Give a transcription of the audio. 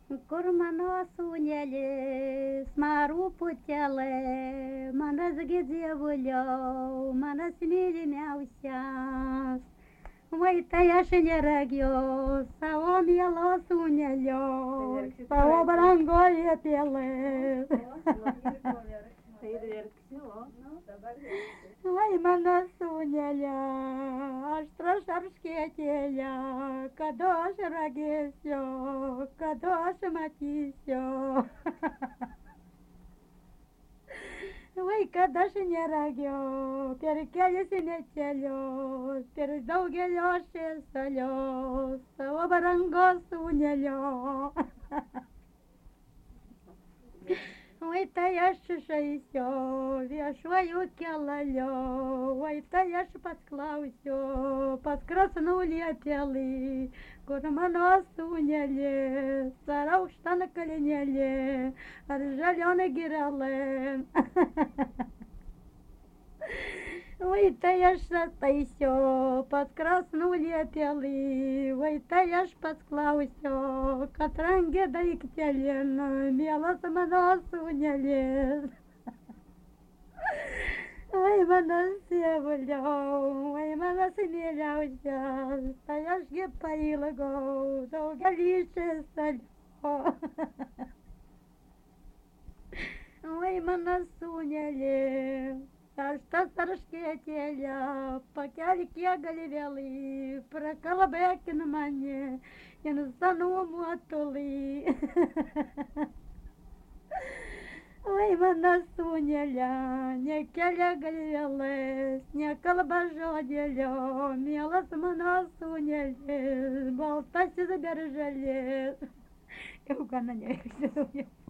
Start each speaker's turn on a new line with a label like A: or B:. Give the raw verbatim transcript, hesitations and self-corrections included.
A: Kur mano sūneli smaru putelė, manas gi dievuliau, manas mylimiausias. Vai tai aš neregiu savo mielo sūnelio, savo brangoje pėlė. Vai mano sūnelė, aš trašarškėtėlė, kada aš ragėsiu, kada aš matysiu. Vai kad aš neragiu, per kelias metelius, per daugelio švieselius, savo brangos sūnelio. Vai tai aš žaisiu viešuoju kelaliu, vai tai aš pasklausiu pas krasnulį apėlį, kur mano sūnelis, ar aukštan kalinėlį, ar žalion girelė. Vai tai aš ataisiu pas krasnulį apėlį, vai tai aš pasklausiu, kad rangi daiktelin, mielas mano sūnelis. Vai manas dievuliau, vai manas myliausias, tai ašgi pailgau daugelį švieselių. Vai manas sūnelis, aš tas tarškėtėlė, pakelk kiek gali vėlai, prakalbėkin mane, in senų muotulį. Vai mano sūnelė, nekelia galvėlės, nekalba žodėlio, mielas mano sūnelis, baltasis berželis. Jau gana neįsivaizduoju.